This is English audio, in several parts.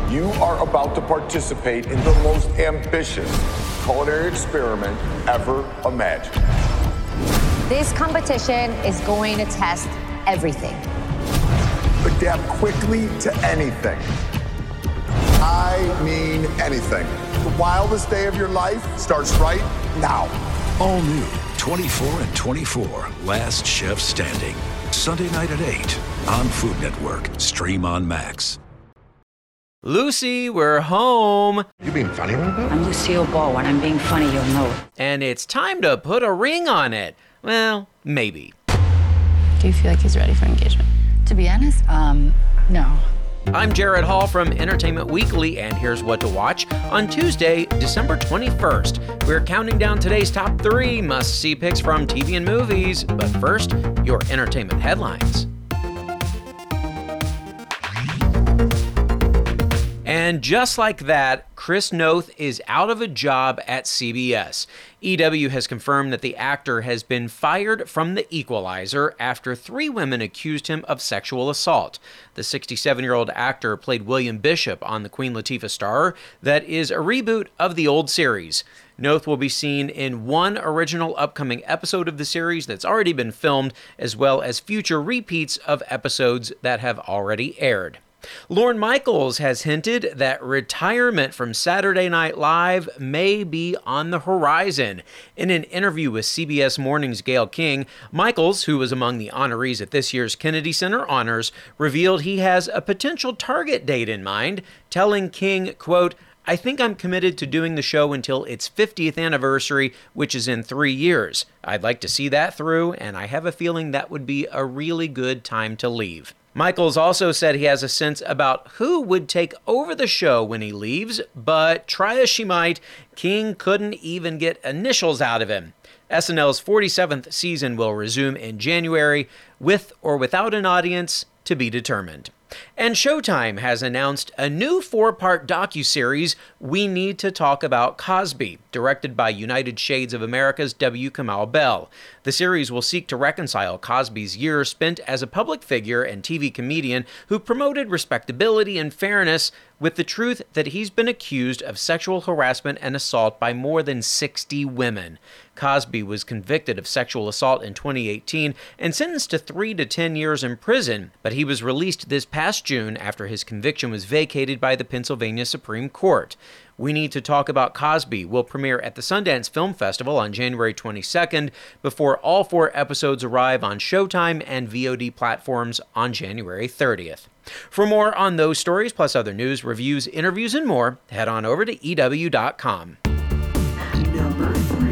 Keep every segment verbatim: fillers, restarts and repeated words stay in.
You are about to participate in the most ambitious culinary experiment ever imagined. This competition is going to test everything. Adapt quickly to anything. I mean anything. The wildest day of your life starts right now. All new twenty-four and twenty-four, Last Chef Standing. Sunday night at eight on Food Network. Stream on Max. Lucy, we're home. You being funny right now? I'm Lucille Ball. When I'm being funny, you'll know. And it's time to put a ring on it. Well, maybe. Do you feel like he's ready for engagement? To be honest, um, no. I'm Jared Hall from Entertainment Weekly, and here's what to watch on Tuesday, December twenty-first. We're counting down today's top three must-see picks from T V and movies. But first, your entertainment headlines. And just like that, Chris Noth is out of a job at C B S. E W has confirmed that the actor has been fired from The Equalizer after three women accused him of sexual assault. The sixty-seven-year-old actor played William Bishop on the Queen Latifah Star that is a reboot of the old series. Noth will be seen in one original upcoming episode of the series that's already been filmed, as well as future repeats of episodes that have already aired. Lorne Michaels has hinted that retirement from Saturday Night Live may be on the horizon. In an interview with C B S Morning's Gayle King, Michaels, who was among the honorees at this year's Kennedy Center Honors, revealed he has a potential target date in mind, telling King, quote, "I think I'm committed to doing the show until its fiftieth anniversary, which is in three years. I'd like to see that through, and I have a feeling that would be a really good time to leave." Michaels also said he has a sense about who would take over the show when he leaves, but try as she might, King couldn't even get initials out of him. S N L's forty-seventh season will resume in January, with or without an audience to be determined. And Showtime has announced a new four-part docuseries, We Need to Talk About Cosby, directed by United Shades of America's W. Kamau Bell. The series will seek to reconcile Cosby's years spent as a public figure and T V comedian who promoted respectability and fairness with the truth that he's been accused of sexual harassment and assault by more than sixty women. Cosby was convicted of sexual assault in twenty eighteen and sentenced to three to ten years in prison, but he was released this past June after his conviction was vacated by the Pennsylvania Supreme Court. We Need to Talk About Cosby will premiere at the Sundance Film Festival on January twenty-second before all four episodes arrive on Showtime and V O D platforms on January thirtieth. For more on those stories, plus other news, reviews, interviews, and more, head on over to E W dot com. Number three.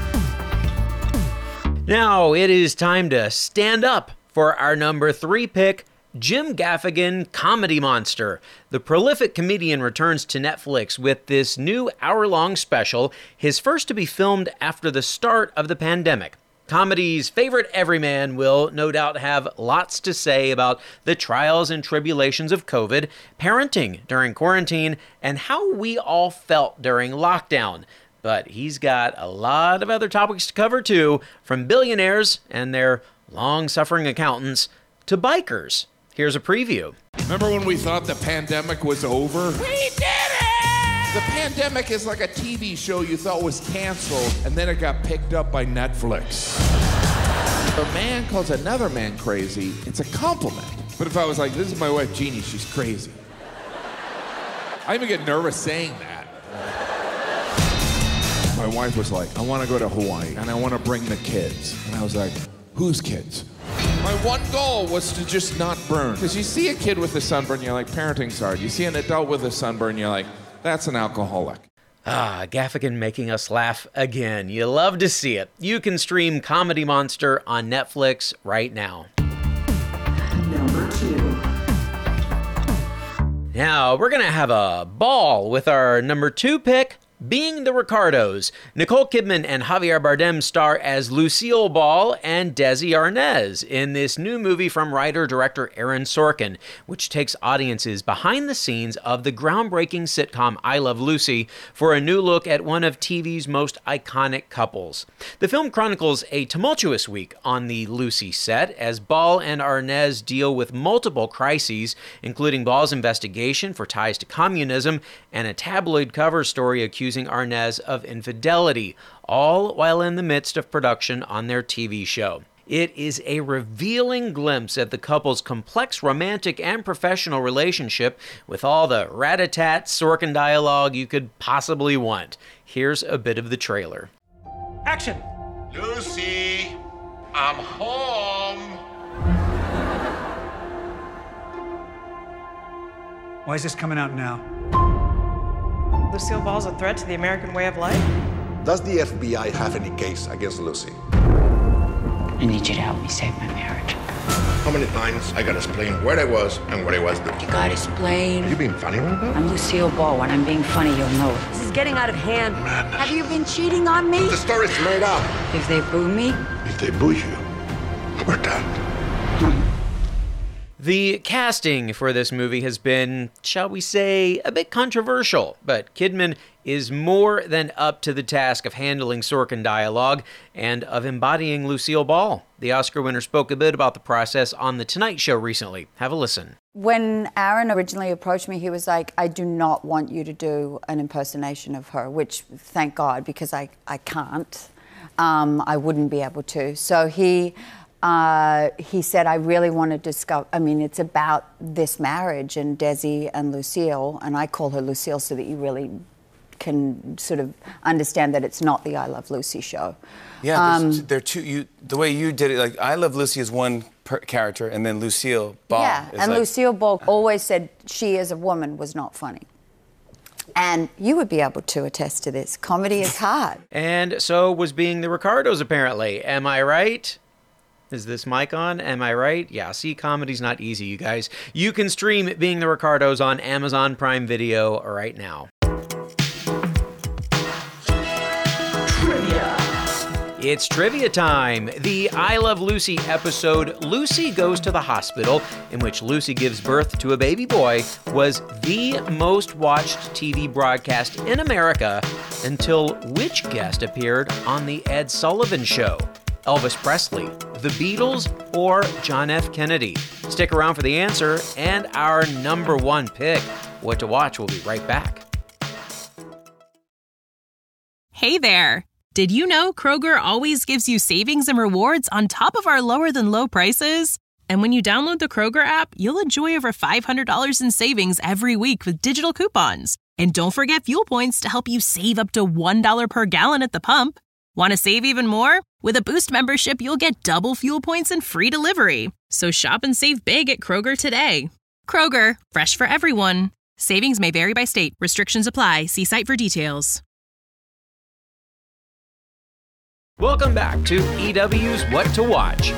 Now it is time to stand up for our number three pick, Jim Gaffigan, Comedy Monster. The prolific comedian returns to Netflix with this new hour-long special, his first to be filmed after the start of the pandemic. Comedy's favorite everyman will no doubt have lots to say about the trials and tribulations of COVID, parenting during quarantine, and how we all felt during lockdown. But he's got a lot of other topics to cover too, from billionaires and their long-suffering accountants to bikers. Here's a preview. Remember when we thought the pandemic was over? We did it! The pandemic is like a T V show you thought was canceled, and then it got picked up by Netflix. If a man calls another man crazy, it's a compliment. But if I was like, this is my wife Jeannie, she's crazy. I even get nervous saying that. My wife was like, I want to go to Hawaii, and I want to bring the kids. And I was like, whose kids? My one goal was to just not burn. Because you see a kid with a sunburn, you're like, parenting's hard. You see an adult with a sunburn, you're like, that's an alcoholic. Ah, Gaffigan making us laugh again. You love to see it. You can stream Comedy Monster on Netflix right now. Number two. Now, we're going to have a ball with our number two pick, Being the Ricardos, Nicole Kidman and Javier Bardem star as Lucille Ball and Desi Arnaz in this new movie from writer-director Aaron Sorkin, which takes audiences behind the scenes of the groundbreaking sitcom I Love Lucy for a new look at one of T V's most iconic couples. The film chronicles a tumultuous week on the Lucy set as Ball and Arnaz deal with multiple crises, including Ball's investigation for ties to communism and a tabloid cover story accusing Arnaz of infidelity, all while in the midst of production on their T V show. It is a revealing glimpse at the couple's complex romantic and professional relationship with all the rat-a-tat Sorkin dialogue you could possibly want. Here's a bit of the trailer. Action! Lucy, I'm home. Why is this coming out now? Lucille Ball's a threat to the American way of life? Does the F B I have any case against Lucy? I need you to help me save my marriage. How many times I gotta explain where I was and what I was doing? You gotta explain. Are you being funny right now? I'm Lucille Ball. When I'm being funny, you'll know it. This is getting out of hand. Madness. Have you been cheating on me? The story's made up. If they boo me, If they boo you, we're done. The casting for this movie has been, shall we say, a bit controversial, but Kidman is more than up to the task of handling Sorkin dialogue and of embodying Lucille Ball. The Oscar winner spoke a bit about the process on The Tonight Show recently. Have a listen. When Aaron originally approached me, he was like, I do not want you to do an impersonation of her, which, thank God, because I, I can't. Um, I wouldn't be able to. So he... Uh, he said, I really want to discover, I mean, it's about this marriage and Desi and Lucille, and I call her Lucille so that you really can sort of understand that it's not the I Love Lucy show. Yeah, um, they're two, you, the way you did it, like, I Love Lucy is one per character, and then Lucille Ball Yeah, is and like, Lucille Ball always said she as a woman was not funny. And you would be able to attest to this. Comedy is hard. And so was Being the Ricardos, apparently. Am I right? Is this mic on? Am I right? Yeah, see, comedy's not easy, you guys. You can stream Being the Ricardos on Amazon Prime Video right now. Trivia. It's trivia time. The I Love Lucy episode, Lucy Goes to the Hospital, in which Lucy gives birth to a baby boy, was the most watched T V broadcast in America until which guest appeared on The Ed Sullivan Show? Elvis Presley, the Beatles, or John F. Kennedy? Stick around for the answer and our number one pick. What to Watch will be right back. Hey there! Did you know Kroger always gives you savings and rewards on top of our lower than low prices? And when you download the Kroger app, you'll enjoy over five hundred dollars in savings every week with digital coupons. And don't forget fuel points to help you save up to one dollar per gallon at the pump. Want to save even more? With a Boost membership, you'll get double fuel points and free delivery. So shop and save big at Kroger today. Kroger, fresh for everyone. Savings may vary by state. Restrictions apply. See site for details. Welcome back to E W's What to Watch.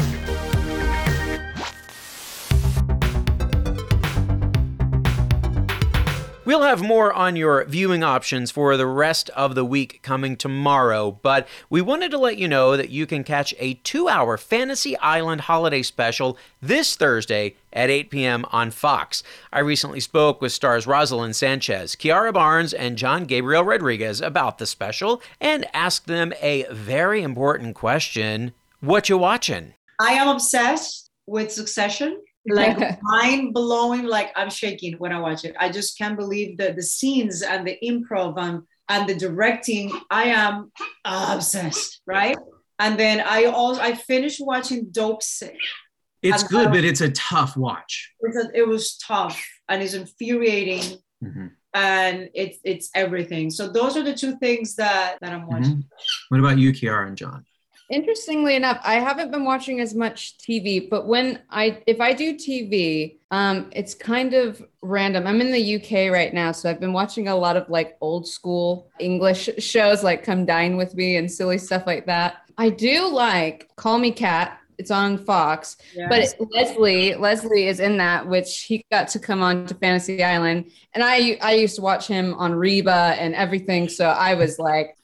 We'll have more on your viewing options for the rest of the week coming tomorrow, but we wanted to let you know that you can catch a two-hour Fantasy Island holiday special this Thursday at eight p.m. on Fox. I recently spoke with stars Rosalind Sanchez, Kiara Barnes, and John Gabriel Rodriguez about the special and asked them a very important question. What you watching? I am obsessed with Succession. Like mind-blowing, like I'm shaking when I watch it. I just can't believe the, the scenes and the improv and, and the directing. I am uh, obsessed, right? And then I also, I finished watching Dope Sick. It's and good, I, but it's a tough watch. It's a, it was tough and it's infuriating mm-hmm. and it's it's everything. So those are the two things that, that I'm watching. Mm-hmm. What about you, Kiara and John? Interestingly enough, I haven't been watching as much T V, but when I, if I do T V, um, it's kind of random. I'm in the U K right now, so I've been watching a lot of like old school English shows like Come Dine With Me and silly stuff like that. I do like Call Me Kat. it's on Fox. Yes. But it, Leslie, Leslie is in that, which he got to come on to Fantasy Island, and I I used to watch him on Reba and everything. So I was like,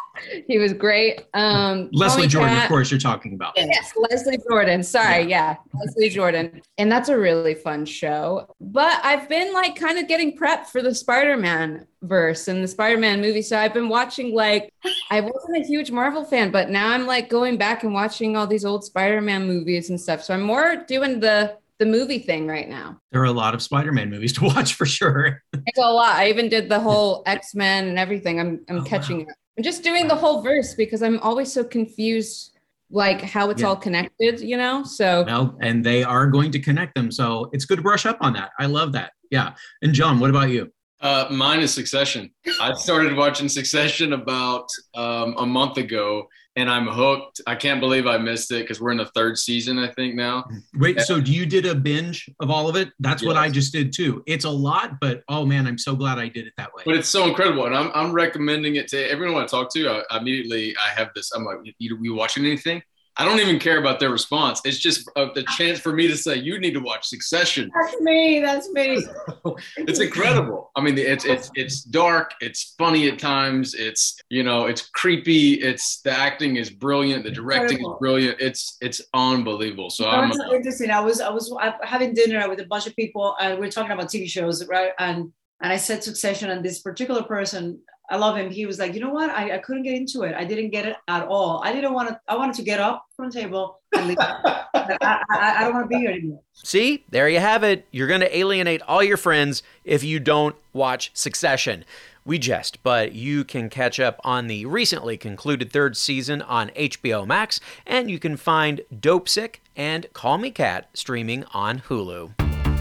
he was great. Um, Leslie Tommy Jordan, Cat, of course, you're talking about. Yes, Leslie Jordan. Sorry, yeah. yeah, Leslie Jordan. And that's a really fun show. But I've been like kind of getting prepped for the Spider-Man verse and the Spider-Man movie. So I've been watching like, I wasn't a huge Marvel fan, but now I'm like going back and watching all these old Spider-Man movies and stuff. So I'm more doing the the movie thing right now. There are a lot of Spider-Man movies to watch for sure. It's a lot. I even did the whole X-Men and everything. I'm I'm oh, catching wow. up. I'm just doing the whole verse because I'm always so confused, like how it's yeah. all connected, you know? So, well, and they are going to connect them. So it's good to brush up on that. I love that. Yeah. And John, what about you? Uh, mine is Succession. I started watching Succession about um, a month ago, and I'm hooked. I can't believe I missed it because we're in the third season, I think, now. Wait, so you did a binge of all of it? That's yes. what I just did too. It's a lot, but oh man, I'm so glad I did it that way. But it's so incredible, and I'm I'm recommending it to everyone I talk to. I, immediately, I have this. I'm like, "You, you watching anything?" I don't even care about their response. It's just a, the chance for me to say, you need to watch Succession. That's me. That's me. It's incredible. I mean, it's it's it's dark. It's funny at times. It's, you know, it's creepy. It's the acting is brilliant. The directing incredible. is brilliant. It's it's unbelievable. So I'm That's so interesting. I was I was having dinner with a bunch of people, and we we're talking about T V shows, right? And and I said Succession, and this particular person, I love him. He was like, you know what? I, I couldn't get into it. I didn't get it at all. I didn't want to, I wanted to get up from the table and leave. I, I, I don't want to be here anymore. See, there you have it. You're going to alienate all your friends if you don't watch Succession. We jest, but you can catch up on the recently concluded third season on H B O Max, and you can find Dopesick and Call Me Kat streaming on Hulu.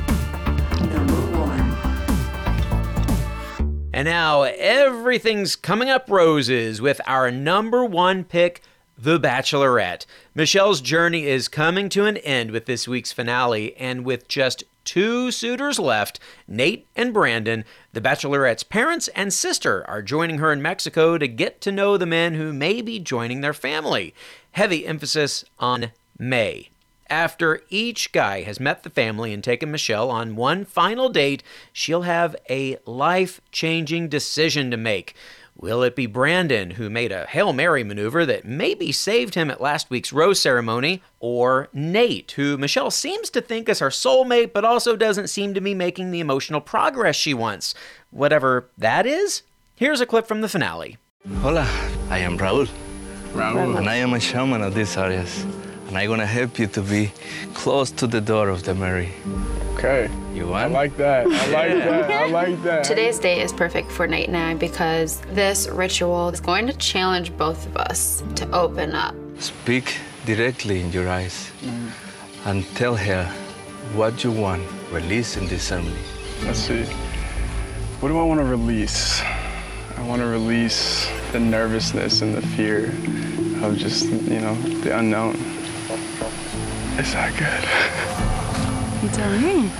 And now everything's coming up roses with our number one pick, The Bachelorette. Michelle's journey is coming to an end with this week's finale, and with just two suitors left, Nate and Brandon, The Bachelorette's parents and sister are joining her in Mexico to get to know the men who may be joining their family. Heavy emphasis on may. After each guy has met the family and taken Michelle on one final date, she'll have a life-changing decision to make. Will it be Brandon, who made a Hail Mary maneuver that maybe saved him at last week's rose ceremony, or Nate, who Michelle seems to think is her soulmate but also doesn't seem to be making the emotional progress she wants? Whatever that is, here's a clip from the finale. Hola, I am Raul. Raul. And I am a shaman of these areas. And I'm gonna help you to be close to the door of the Mary. Okay. You want? I like that. I like that. I like that. Today's date is perfect for Nate and I because this ritual is going to challenge both of us to open up. Speak directly in your eyes mm. and tell her what you want release in this ceremony. Let's see. What do I want to release? I want to release the nervousness and the fear of just, you know, the unknown. Is that good? You tell me.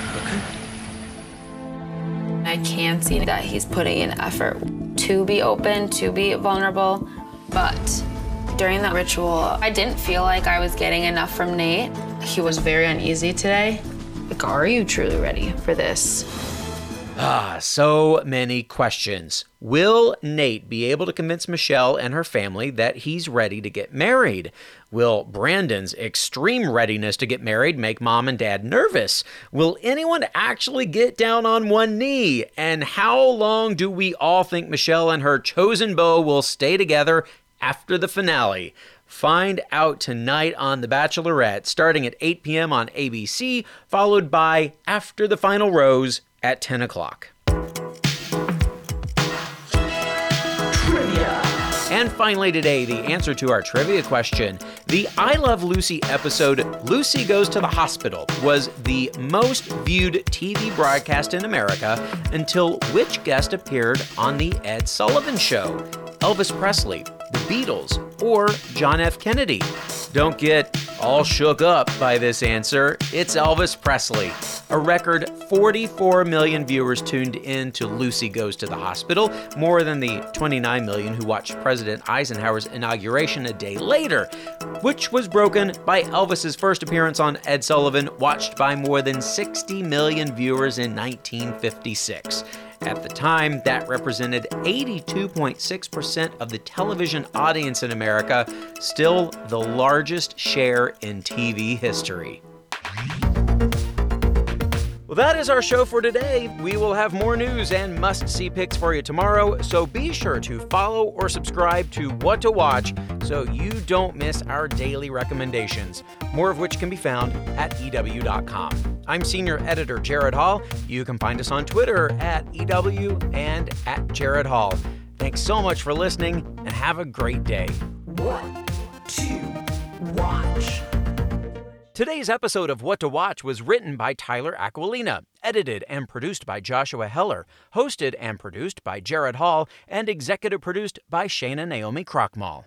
I can see that he's putting in effort to be open, to be vulnerable, but during that ritual, I didn't feel like I was getting enough from Nate. He was very uneasy today. Like, are you truly ready for this? Ah, so many questions. Will Nate be able to convince Michelle and her family that he's ready to get married? Will Brandon's extreme readiness to get married make mom and dad nervous? Will anyone actually get down on one knee? And how long do we all think Michelle and her chosen beau will stay together after the finale? Find out tonight on The Bachelorette, starting at eight p.m. on A B C, followed by After the Final Rose at ten o'clock. Trivia. And finally today, the answer to our trivia question. The I Love Lucy episode, Lucy Goes to the Hospital, was the most viewed T V broadcast in America until which guest appeared on The Ed Sullivan Show? Elvis Presley, The Beatles, or John F. Kennedy? Don't get all shook up by this answer. It's Elvis Presley. A record forty-four million viewers tuned in to Lucy Goes to the Hospital, more than the twenty-nine million who watched President Eisenhower's inauguration a day later, which was broken by Elvis's first appearance on Ed Sullivan, watched by more than sixty million viewers in nineteen fifty-six. At the time, that represented eighty-two point six percent of the television audience in America, still the largest share in T V history. Well, that is our show for today. We will have more news and must-see picks for you tomorrow, so be sure to follow or subscribe to What to Watch so you don't miss our daily recommendations, more of which can be found at E W dot com. I'm Senior Editor Jared Hall. You can find us on Twitter at E W and at Jared Hall. Thanks so much for listening, and have a great day. What to watch? Today's episode of What to Watch was written by Tyler Aquilina, edited and produced by Joshua Heller, hosted and produced by Jared Hall, and executive produced by Shana Naomi Krochmal.